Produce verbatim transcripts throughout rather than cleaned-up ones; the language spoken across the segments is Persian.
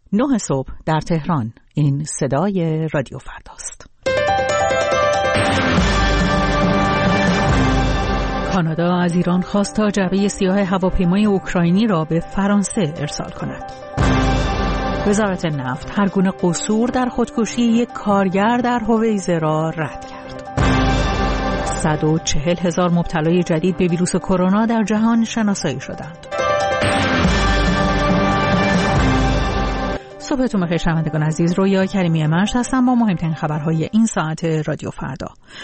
نه صبح در تهران. این صدای رادیو فرداست. کانادا از ایران خواست تا جعبه سیاه هواپیمای اوکراینی را به فرانسه ارسال کند. وزارت نفت هر گونه قصور در خودکشی یک کارگر در هویزه را رد کرد. صد و چهل هزار مبتلای جدید به ویروس کرونا در جهان شناسایی شدند. صبحتون بخیر شنوندگان عزیز، رویا کریمی مرش هستم با مهمترین خبرهای این ساعت رادیو فردا.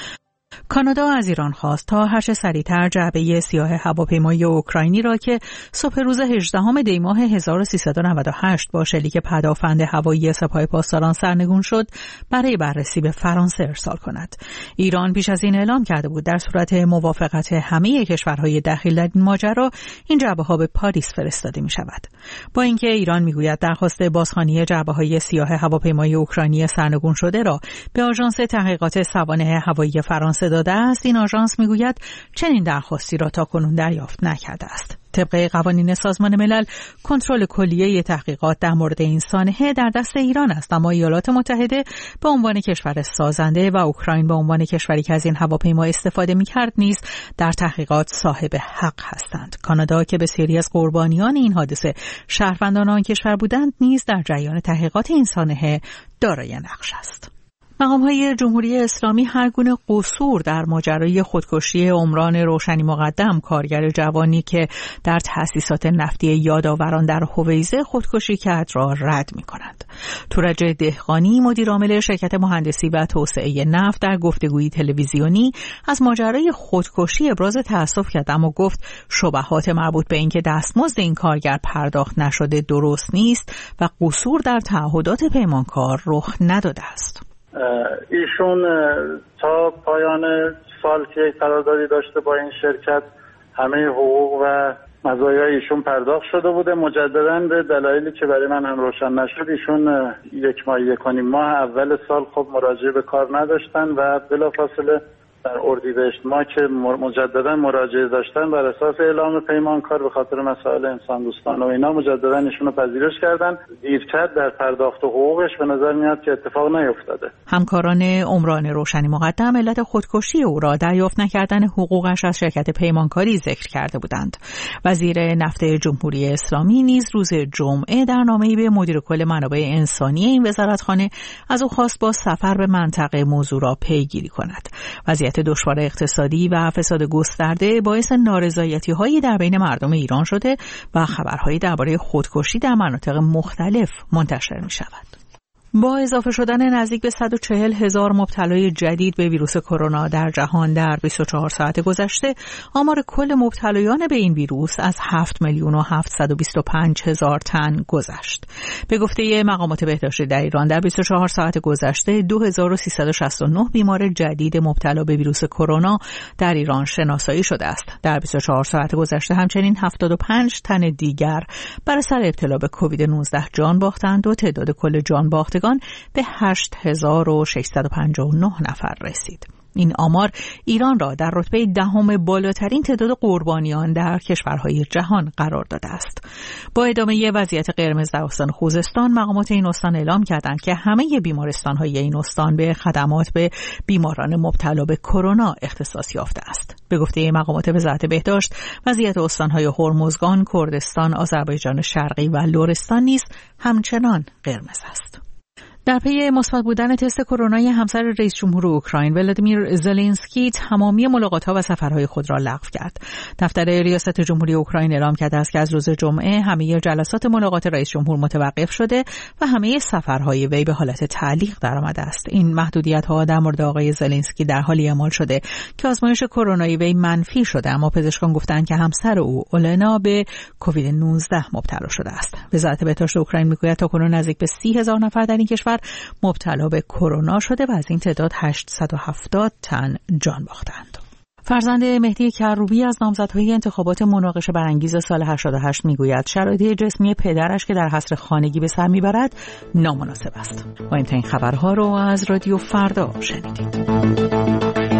کانادا از ایران خواست تا هر چه سریعتر جعبه سیاه هواپیمای اوکراینی را که صبح روز هجدهم دی ماه هزار و سیصد و نود و هشت با شلیک پدافند هوایی سپاه پاسداران سرنگون شد برای بررسی به فرانسه ارسال کند. ایران پیش از این اعلام کرده بود در صورت موافقت همه کشورهای دخیل در این ماجرا این جعبه ها به پاریس فرستاده می شود. با اینکه ایران میگوید درخواست بازخوانی جعبه های سیاه هواپیمای اوکراینی سرنگون شده را به آژانس تحقیقات سوانح هوایی فرانسه داده است، این آژانس میگوید چنین درخواستی را تاکنون دریافت نکرده است. طبق قوانین سازمان ملل کنترل کلیه تحقیقات در مورد این سانحه در دست ایران است، اما ایالات متحده به عنوان کشور سازنده و اوکراین به عنوان کشوری که از این هواپیما استفاده می‌کرد نیز در تحقیقات صاحب حق هستند. کانادا که بسیاری از قربانیان این حادثه شهروندان آن کشور بودند نیز در جریان تحقیقات این سانحه دارای نقش است. مقام‌های جمهوری اسلامی هر گونه قصور در ماجرای خودکشی عمران روشنی مقدم، کارگر جوانی که در تأسیسات نفتی یادآوران در هویزه خودکشی کرد، را رد می‌کنند. تورج دهقانی مدیر عامل شرکت مهندسی و توسعه نفت در گفتگویی تلویزیونی از ماجرای خودکشی ابراز تأسف کرد، اما گفت شبهات مربوط به اینکه دستمزد این کارگر پرداخت نشده درست نیست و قصور در تعهدات پیمانکار رخ نداده است. ایشون تا پایان سال که یک قراردادی داشته با این شرکت همه حقوق و مزایای ایشون پرداخت شده بوده. مجدداً به دلایلی که برای من هم روشن نشد ایشون یک ماه یک و نیم ماه اول سال خب مراجعه به کار نداشتن و بلافاصله در اردیبهشت ماه که مجددا مراجعه داشتن بر اساس اعلام پیمانکار به خاطر مسائل انسان دوستانه و اینا مجددا ایشونو پذیرش کردن. دیرتر در پرداخت حقوقش به نظر میاد که اتفاق نیفتاده. همکاران عمران روشنی مقدم علت خودکشی او را دریافت نکردن حقوقش از شرکت پیمانکاری ذکر کرده بودند. وزیر نفت جمهوری اسلامی نیز روز جمعه در نامه‌ای به مدیر کل منابع انسانی این وزارتخانه از او خواست با سفر به منطقه موضوع را پیگیری کند. وضعیت دشوار اقتصادی و فساد گسترده باعث نارضایتی‌هایی در بین مردم ایران شده و خبرهایی درباره خودکشی در مناطق مختلف منتشر می‌شود. با اضافه شدن نزدیک به صد و چهل هزار مبتلای جدید به ویروس کرونا در جهان در بیست و چهار ساعت گذشته، آمار کل مبتلایان به این ویروس از هفت میلیون و هفتصد و بیست و پنج هزار تن گذشت. به گفته مقامات بهداشتی در ایران در بیست و چهار ساعت گذشته دو هزار و سیصد و شصت و نه بیمار جدید مبتلا به ویروس کرونا در ایران شناسایی شده است. در بیست و چهار ساعت گذشته همچنین هفتاد و پنج تن دیگر بر اثر ابتلا به کووید نوزده جان باختند و تعداد کل جان باختگان به هشت هزار و ششصد و پنجاه و نه نفر رسید. این آمار ایران را در رتبه دهم بالاترین تعداد قربانیان در کشورهای جهان قرار داده است. با ادامه وضعیت قرمز در استان خوزستان، مقامات این استان اعلام کردند که همه بیمارستان‌های این استان به خدمات به بیماران مبتلا به کرونا اختصاص یافته است. به گفته مقامات وزارت بهداشت، وضعیت استان‌های هرمزگان، کردستان، آذربایجان شرقی و لرستان نیز همچنان قرمز است. در پی مثبت بودن تست کرونای همسر رئیس جمهور اوکراین ولادیمیر زلنسکی تمامی ملاقات‌ها و سفرهای خود را لغو کرد. دفتر ریاست جمهوری اوکراین اعلام کرده است که از روز جمعه همه جلسات ملاقات رئیس جمهور متوقف شده و همه سفرهای وی به حالت تعلیق درآمده است. این محدودیت‌ها در مورد آقای زلنسکی در حالی اعمال شده که آزمایش کرونایی وی منفی شده، اما پزشکان گفتند که همسر او اولنا به کووید نوزده مبتلا شده است. وزارت بهداشت اوکراین میگوید تاکنون نزدیک به سی هزار نفر در این کشور مبتلا به کرونا شده و از این تعداد هشتصد و هفتاد تن جان باختند. فرزند مهدی کروبی از نامزدهای انتخابات مناقشه برانگیز سال هشتاد و هشت میگوید شرایط جسمی پدرش که در حصر خانگی به سر میبرد نامناسب است. با این خبرها رو از رادیو فردا شنیدید.